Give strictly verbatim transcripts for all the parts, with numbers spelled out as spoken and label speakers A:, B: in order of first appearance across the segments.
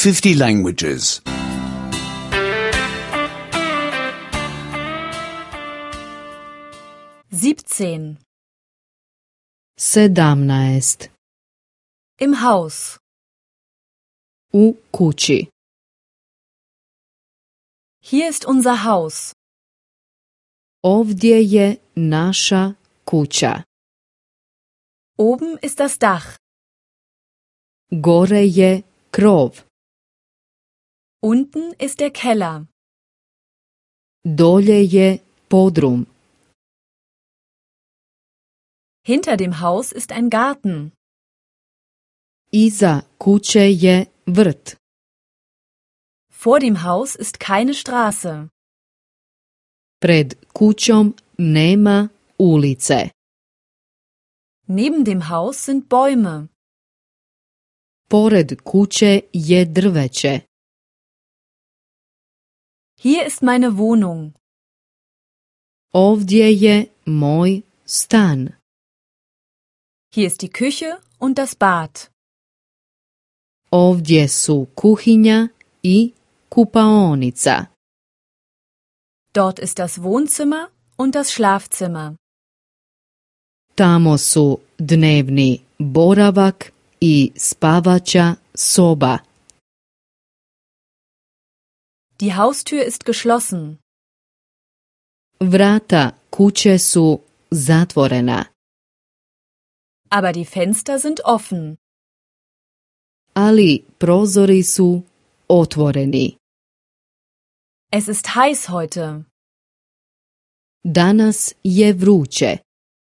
A: fifty languages.
B: siebzehn.
C: Sedamnaest.
B: Im Haus.
C: U kući.
B: Hier ist unser Haus.
C: Ovdje je naša kuća.
B: Oben ist das Dach.
C: Gore je krov.
B: Unten ist der Keller.
C: Dolje je podrum.
B: Hinter dem Haus ist ein Garten.
C: Iza kuće je vrt.
B: Vor dem Haus ist keine Straße.
C: Pred kućom nema ulice.
B: Neben dem Haus sind Bäume.
C: Pored kuće je drveće.
B: Hier ist meine Wohnung.
C: Ovdje je moj stan.
B: Hier ist die Küche und das Bad.
C: Ovdje su kuhinja i kupaonica.
B: Dort ist das Wohnzimmer und das Schlafzimmer.
C: Tamo su dnevni boravak i spavaća soba.
B: Die Haustür ist geschlossen.
C: Vrata kuće su zatvorena,
B: Aber die Fenster sind offen.
C: ali prozori su otvoreni.
B: Es ist heiß heute.
C: Danas je vruće.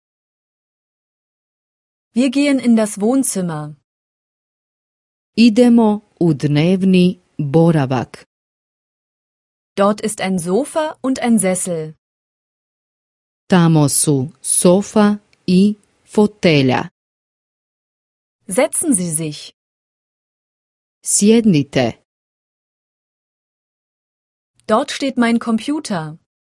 B: Wir gehen in das Wohnzimmer.
C: Idemo u dnevni boravak.
B: Dort ist ein Sofa und ein Sessel.
C: Tamo su sofa i fotelja.
B: Setzen Sie sich.
C: Sjednite.
B: Dort steht mein Computer.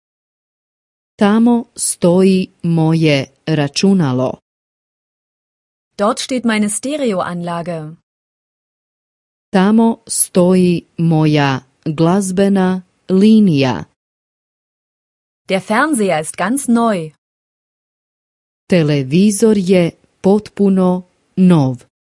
C: Tamo stoji moje računalo.
B: Dort steht meine Stereoanlage.
C: Tamo stoji moja glazbena linija.
B: Der Fernseher ist ganz neu.
C: Televizor je potpuno nov.